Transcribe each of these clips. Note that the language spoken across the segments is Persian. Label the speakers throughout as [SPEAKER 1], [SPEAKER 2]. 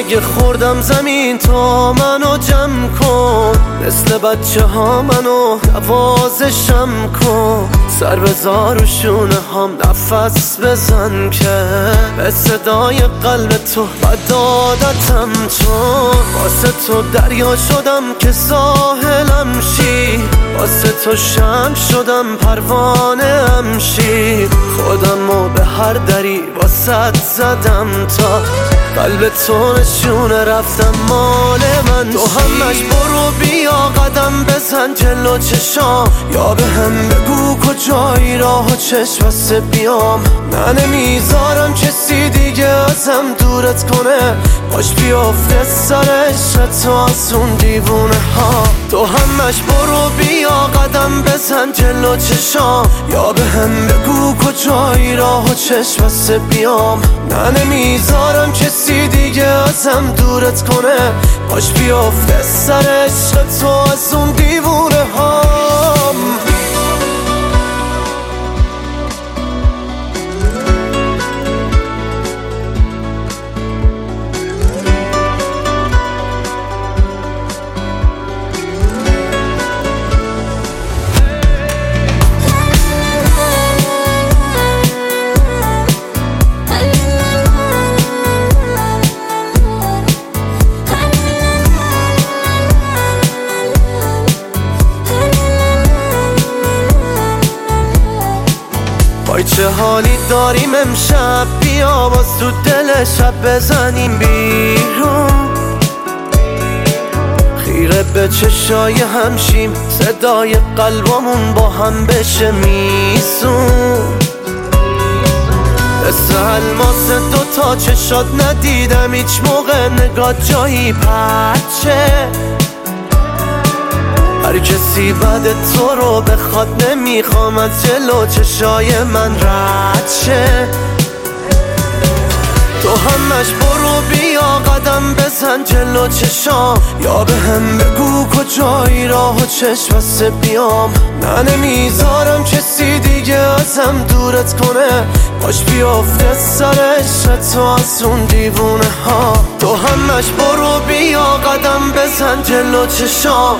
[SPEAKER 1] اگه خوردم زمین تا منو جمع کن، مثل بچه ها منو نوازشم کن. سر بذار و شونه هم نفس بزن که به صدای قلب تو بد عادتم، چون واسه تو دریا شدم که ساحلم شی، واسه تو شمع شدم پروانه ام شی. خودمو به هر دری واسه زدم تا قلب تو نشونه رفتم مال من. تو همش برو بیا قدم بزن جلو چشام، یا به هم بگو کجایی راه و چشم بسته بیام. نه نمیذارم کسی دیگه ازم دورت کنه، باش بیافته سر عشق تو از اون دیوونه ها. تو همش برو بیا قدم بزن جلو چشام، یا به هم بگو کجایی راه و چشم بسته بیام. نه نمیذارم کسی دیگه ازم دورت کنه، باش بیافته سر عشق تو از اون دیوونه هام. وای چه حالی داریم امشب، بیا باز تو دل شب بزنیم بیرون. خیره به چشای همشیم، صدای قلبمون با هم بشه میسون. مثل الماس دوتا چشات ندیدم هیچ موقع نگاه جایی پرچه. هر کسی بعد تو رو بخواد نمیخوام از جلو چشای من رد شه. تو همش برو بیا قدم بزن جلو چشام، یا به هم بگو کجایی راه و چشم بسته بیام. نه نمیذارم کسی دیگه ازم دورت کنه، باش بیافته سر عشق تو از اون دیوونه ها. تو همش برو بیا قدم بزن جلو چشام،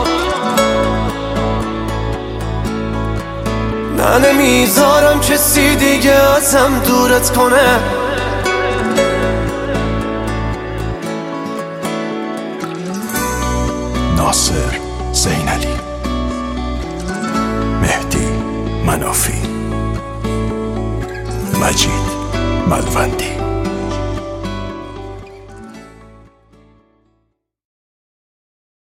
[SPEAKER 1] نه نمیذارم کسی دیگه ازم دورت کنه.
[SPEAKER 2] ناصر زینالی، مهدی منافی، مجید ملوندی.